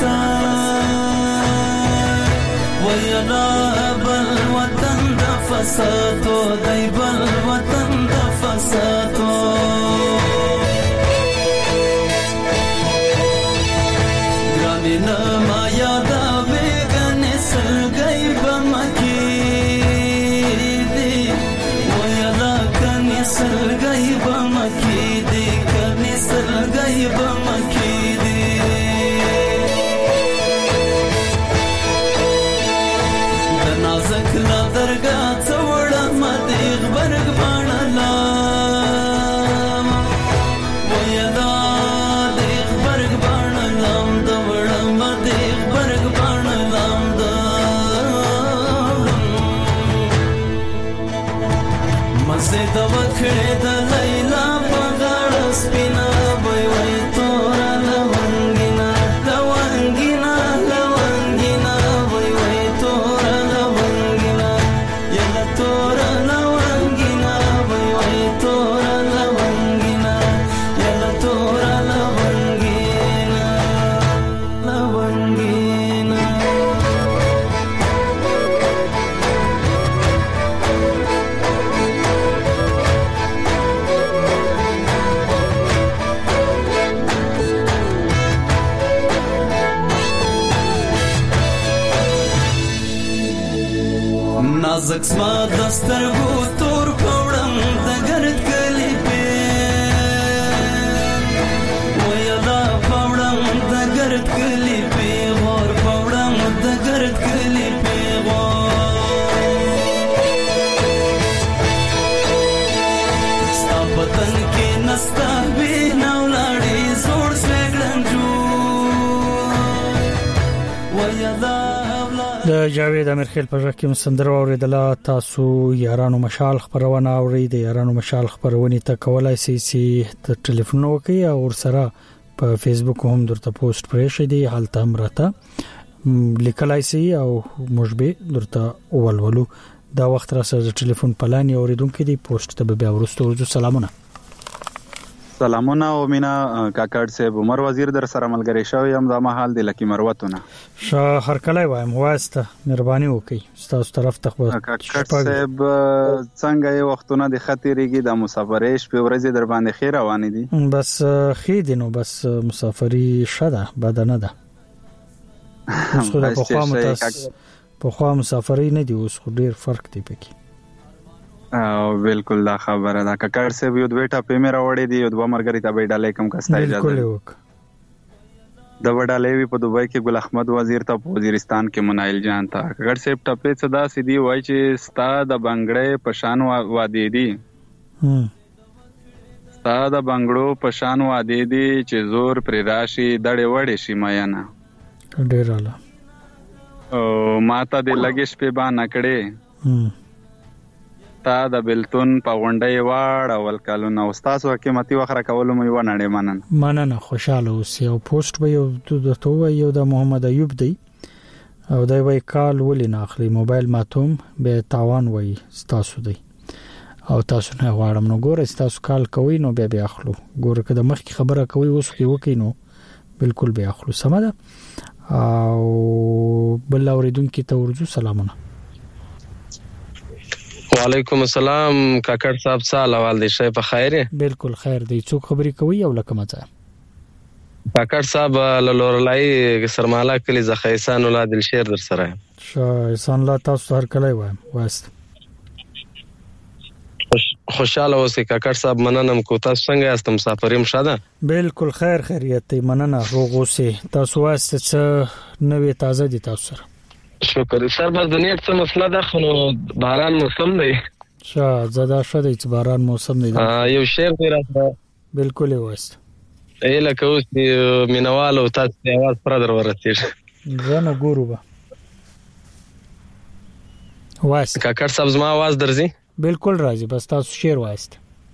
فساد ویلا بل وطن دا فسادو دی بل وطن دا فسادو گرانی نما یادا بیگنی سلگئی بمکی دی ویلا کنی سلگئی بمکی دی کنی سلگئی بمکی دی دنازک لا درگا څوړه مدیغ برګ باڼلام ویدا دیغ برګ باڼلام دوړه مدیغ برګ باڼلام مزه د وکړې د لیلا په غاړه سپینا وای وای تور لونګینا لونګینا لونګینا وای وای تور لونګینا یلا تور لونګینا وای وای تور لونګینا یلا تور لونګینا لونګینا نازک سما دسترګو تور پوړم د ګرد کلی په ویلا پوړم د ګرد کلی په ور پوړم د ګرد کلی په ستا پتن کې نستا به نو لاړې زوړ سګړنجو ویلا د جاوید امیرخیل په ژغ کې مسندر اوریدله تاسو یارانو مشال خبرونه اوري د یارانو مشال خبرونه ته کولای شئ چې ټلیفون وکړئ او سره په فیسبوک هم درته پوسټ پرې شئ دی حالت هم راته لیکلای شئ او مشبه درته ولولو دا وخت را سره ټلیفون پلان اوریدونکو دی پوسټ ته بیا ورستو سلامونه سلامونه او مینا کاکړ صاحب عمر وزیر در سره ملګری شوی هم دا مهال د لکی مروتونه ش هر کله وایم واسطه مهرباني وکي تاسو طرف ته کاکړ صاحب څنګه یو وختونه د خطرېږي د مسافرېش په ورځ در باندې خیر روان دي بس خې دي نو بس مسافری شده بدنه ده خو د په خوا مسافری نه دی اوس خو ډیر فرق دی پکې بالکل دا خبره ده کاکړ صاحب یو دوه ټاپې مې راوړې دي یو دوه مرګري ته به ډالې کم کستا اجازه د وډالې وی په دوبۍ کې ګل احمد وزیر ته په وزیرستان کې منایل جان ته کاکړ صاحب ټاپې صدا سیدی وای چې ستا د بنگړې پشان وادي دي ستا د بنگړو پشان وادي دي چې زور پر راشي دړې وړې شي میانا ډیر اعلی او ماته د لګش په با نکړې تا د بلتون په غونډې واړ اول کالونه استاد حکومتي وخره کولو مې و نړې مننه خوشاله اوسې او پوسټ به یو یو د محمد ایوب دی او دا وای کال ولې نه اخلي موبایل ماتوم به تاوان وای تاسو دی او تاسو نه غواړم نو ګوره تاسو کال کوي نو به اخلو ګوره کده مخکې خبره کوي اوس کې وکي نو بالکل به اخلو سمه ده او بل اوریدونکو ته ورجو سلامونه وعلیکم السلام کاکړ صاحب سلام والدی شي په خیر بالکل خیر دی څوک خبري کوي او لکه مزه کاکړ صاحب لورلای سرمالا کلی زخیسان ولادت الشیر در سره شایسان لا تاسو هر کله وایم واسط خوشاله اوسئ کاکړ صاحب مننم کو تاسو څنګه یاست مسافریم شاده بالکل خیر خیریت مننه روغ اوسئ تاسو واسط څه نوې تازه دي تاسو سره شکر سر بس دنیا څه مسله ده خو باران موسم دی زدا شوه چې باران موسم دی یو شعر دی راځه بالکل واسط لکه اوس مینوال او تاسو आवाज پر در ورتیر زنه ګورو با واسط کاکړ صاحب زما आवाज درځي بالکل راځي، بس تاسو شعر وایست.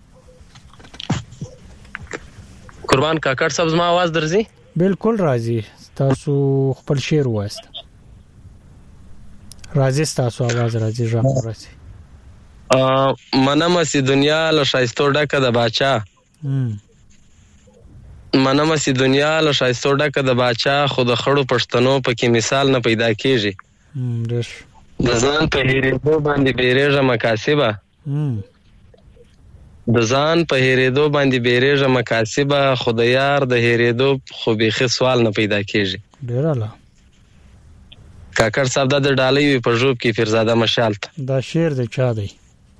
قربان کاکړ صاحب زما आवाज درځي؟ بالکل راځي، تاسو خپل شعر وایست. راځي تاسو आवाज راځي، ژوند راځي. منم سي دنیا له شایستو ډکه د باچا، منم سي دنیا له شایستو ډکه د باچا، خو د خړو پښتنو پکې مثال نه پیدا کیږي. د ځان په هېرېدو باندې بیریږه مکاسبه، د ځان په هېرېدو باندې بیریږه مکاسبه، خو د یار د هېرېدو خو بیخي سوال نه پیدا کیږي. ډیر اعلی. کاکړ صاحب دا د ډالۍ وي په ژوب کې فیرزاده مشال ته. دا شعر د چا دی؟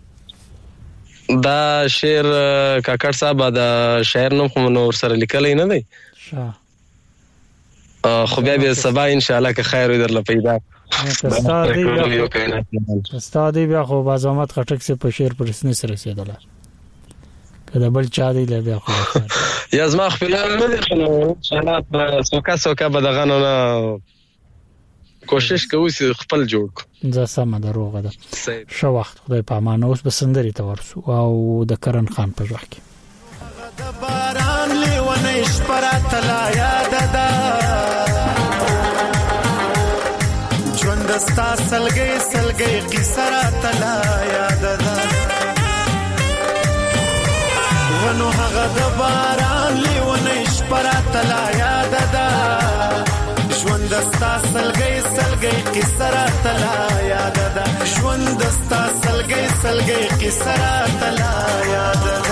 دا شعر کاکړ صاحب د شاعر نوم خو نور سره لیکلی نه دی، خو بیا به سبا ان شاء الله که خیر وي درله پیدا. استاد بیا خو بازامت خټک سے په شعر پر اسنه سره رسیدله، کله بل چا دی له بیا خو یا زما خپل نه دی، ان شاء الله سوکا به دغه نه کوشش کوو چې خپل جوړ کو. زه سم دروغه ده. شو وخت خدای په امان. اوس به سندري ته ورسو او د کرن خان په ځخ کې د باران لیونه شپره تلا یاد ده، ژوند ستا سلګي سلګي قصه را تلا یاد ده، ونو هغه د باران لیونه شپره تلا یاد ده، ژوند ستا سلګي سلګي قصه را تلا یاد ده، ژوند ستا سلګي سلګي قصه را تلا یاد ده.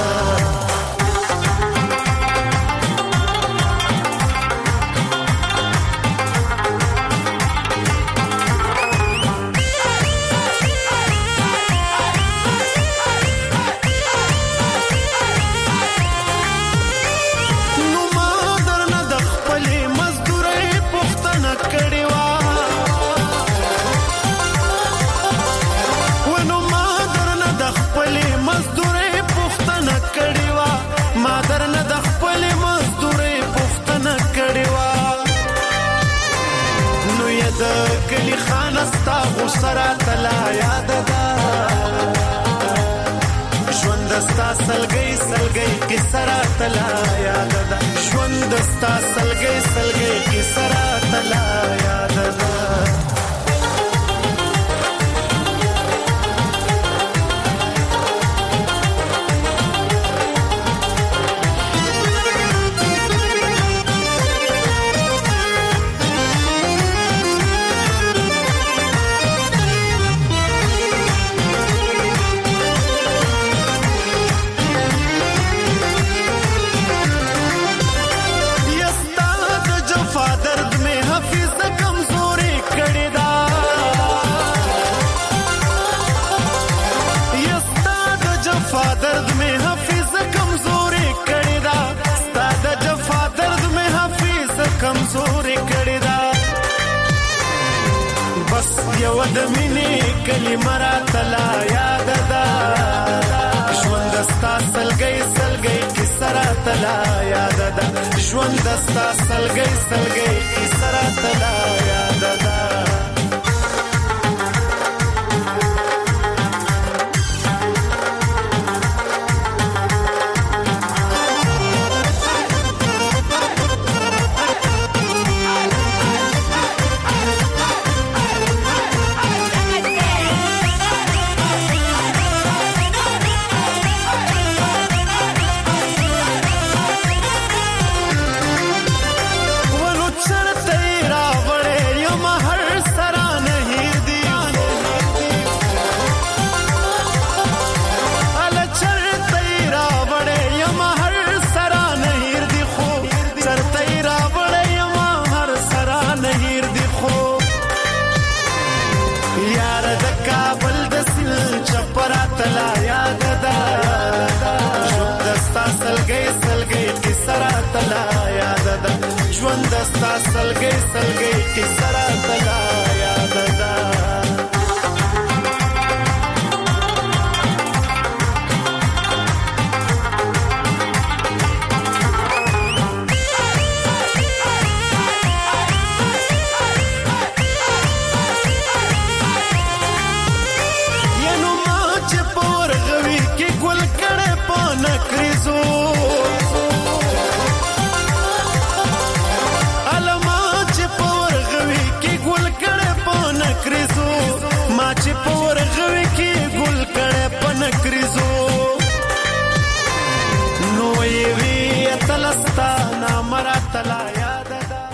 کلی خانستا غسرا تلا یاد ده، ژوند ستا سلګي سلګي کسرا تلا یاد ده، ژوند ستا سلګي سلګي کسرا تلا یاد ده. یو د مینې کلمه را تلا یاد ده، ژوند ستا سلګي سلګي قصه را تلا یاد ده، ژوند ستا سلګي سلګي قصه را تلا یاد ده. ژوند ستا سلګي سلګي قصه را تلا یاد ده. ینو ما چې پور دستا نامراتلا یاد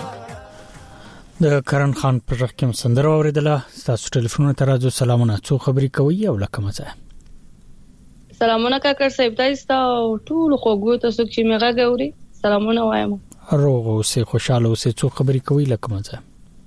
د کرن خان پر رقم سندره اوریدله. تاسو ټلیفون ته راځو. سلامونه، څو خبرې کوي او لکه مزه. سلامونه کاکر صاحب، تاسو ټول خوګو تاسو چې میغه غوري سلامونه وایم. روغ اوسې، خوشاله اوسې، څو خبرې کوي لکه مزه.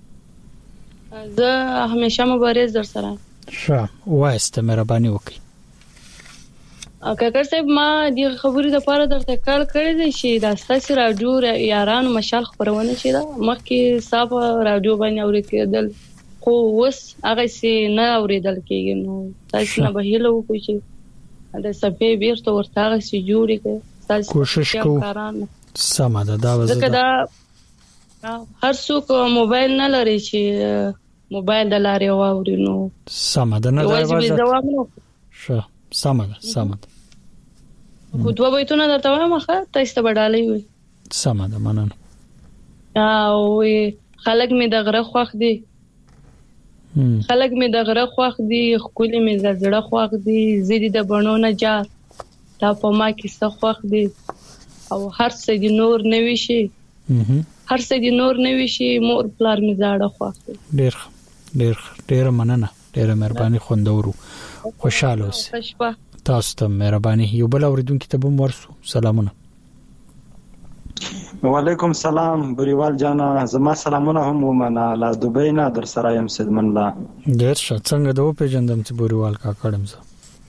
زه همیشه مبارز در سره. ښه وایسته، مهرباني وکړئ. کاکر صاحب ما د خبرې لپاره درته کال کړی دی چې د ستاسو رادیو یارانو مشال خبرونه شي دا مخکې صاحب رادیو باندې اوریدل خو وس هغه سي نه اوریدل کېږي. نو تاسو نه به هیله وکړئ چې د صفې بیرته ورته هغه سي جوړی کړئ. تاسو کوشش کوو. سم ده. دا وزه دا هر څوک موبایل نه لري چې موبایل د لارې واوري. نو سم ده، نه دا ښه سم ده. سم ده. خو دوه بیتونه درته وایم ښه تاسو ته بدالې وي. سم ده، مننه. او خلک می د غره خوښ دي، خلک می د غره خوښ دي، خولي می زړه خوښ دي، زیدي د بڼو نه جار دا په ما کې څه خوښ دي. او هر څه دی نور نوي شي، هر څه دی نور نوي شي، مور پلار می زړه خوښ دي. ډېر مننه، ډېر مهرباني، خوندورو، خوشاله اوسئ. تاسو ته مهرباني. یو بل اوریدونکو ته بم ورسو. سلامونه. وعلیکم سلام بریوال جانا، زما سلامونه هم ومنه. لا دوبۍ نه در سره یم سیدمن الله. ډېر ښه. څنګه د پیژندم چې بریوال کا کړم زه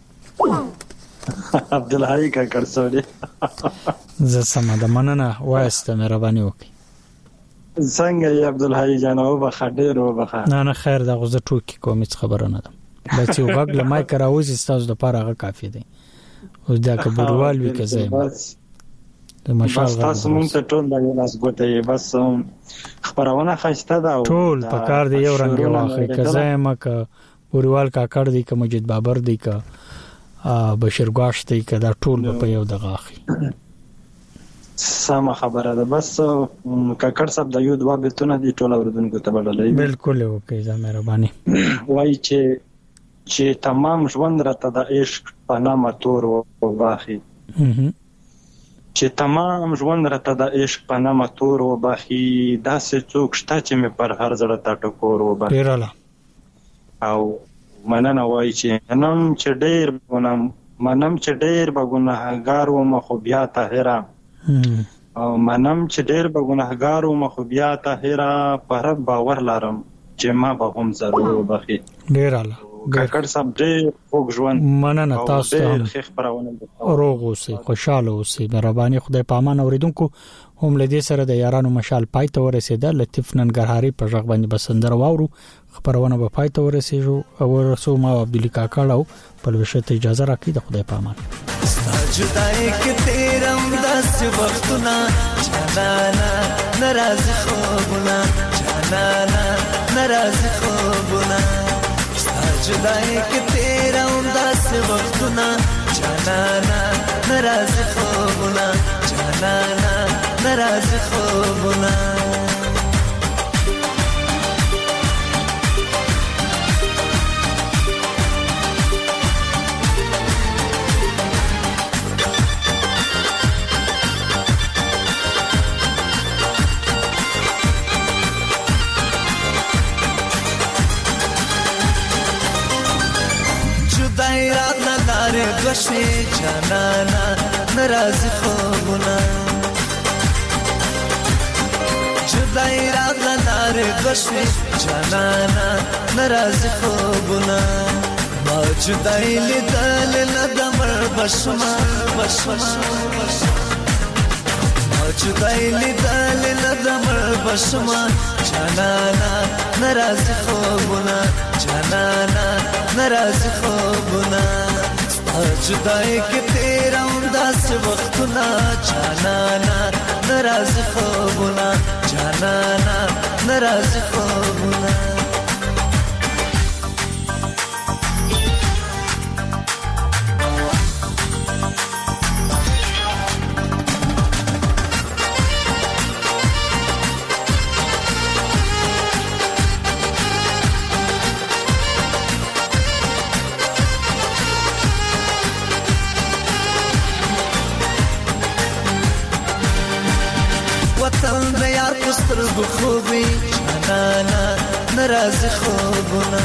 عبدالحی کا کړسوري. زه سم ده، مننه، وایسته، مهرباني وکړئ. څنګه یې عبدالحی جانا؟ وبخښه، ډېر وبخښه. نه خیر ده، غوځه ټوکی کوم، هیڅ خبره نه ده. بس یو غږ لمای کراوځي ستاسو د پاره هغه کافی دی. اوس دا کبروال وی کزایم د مشال غږ تاسو مونږ ته ټول د لاس ګوتې بس خبرونه خاصه ده. ټول په کار دی یو رنګ واخی کزایم ک بوروال کا کړ دی ک مجید بابر دی ک بشیر غاش دی ک دا ټول په یو دغه اخی. سم خبره ده. بس کاکړ صاحب د یو دوا بیتونه دی ټول اوردونکو ته بدلای. بالکل وکي، زه مهرباني. وای چې تمام ژوند راته د عشق په نامه تور وباخي، چې تمام ژوند راته د عشق په نامه تور وباخي، داسې څوک شته چې مې پر هر زړه تا ټکور وباخي. پیراله او مننه. وای چې منم چې ډېر به ګناهګار وم خو بیا طاهره، او منم چې ډېر به ګناهګار وم خو بیا طاهره، په رب باور لرم چې ما به هم ضرور وبخي. ډېراله کاکړ صاحب ډېر خوږ ژوند. مننه، تاسو ته روغ اوسئ، خوشاله اوسئ، مهرباني. خدای پامان. اوریدونکو هم لدې سره د یارانو مشال پای ته ورسېده. لطیف ننګرهاري په ژغ باندې بسندر واورو. خبرونه به پای ته ورسېږو او رسو ما عبدالله کاکړ او په لوشته اجازه راکړي. د خدای پامان. جدای کې تیرم داس وختونه جانانا ناراض خوبونه، جانانا ناراض خوبونه. جدای کې تیرم داس وختونه جانانا ناراض خوبونه، جانانا ناراض خوبونه. دوشوی جانانا ناراض خوبونه، جدای رات لاره دوشوی جانانا ناراض خوبونه. ما جدای لیدل ندمر بشما، ما جدای لیدل ندمر بشما، جانانا ناراض خوبونه، جانانا ناراض خوبونه. جدای کې تیرم داس وختونه جانانا ناراض خوبونه، جانانا ناراض خوبونه. سترګو خوبي جانانا ناراضي خوبونه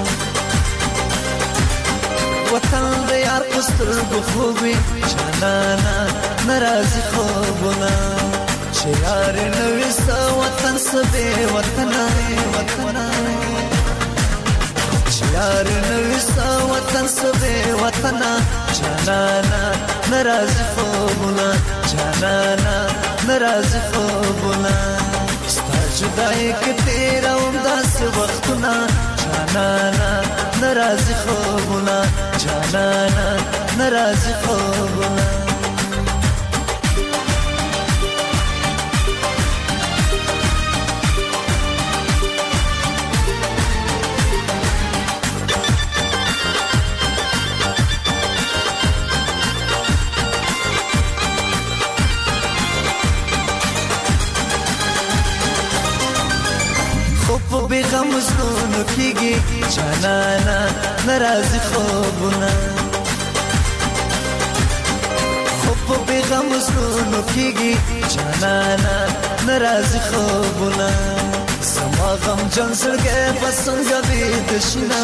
وطن د یار په سترګو خوبي جانانا ناراضي خوبونه چې یار نوې ستا وطن سبه وطن یار نوې ستا وطن سبه وطن جانانا ناراضي خوبونه جانانا ناراضي خوبونه ستا جدای کې تیروم داسې وختونه جانانا ناراضي خوبونه جانانا ناراضي خوبونه غم زنونو کیږي جانانا ناراضي خوبونه خوب به غم زنونو کیږي جانانا ناراضي خوبونه سما غم جن زړګي پسنګ به دشنا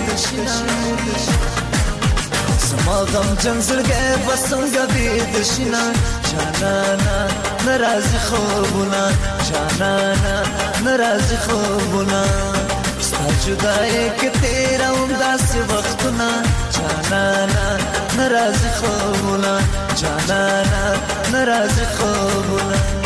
سما غم جن زړګي پسنګ به دشنا جانانا ناراضي خوبونه جانانا ناراضي خوبونه ستا جدای کې تیروم داسې وختونه جانانا ناراضي خوبونه جانانا ناراضي خوبونه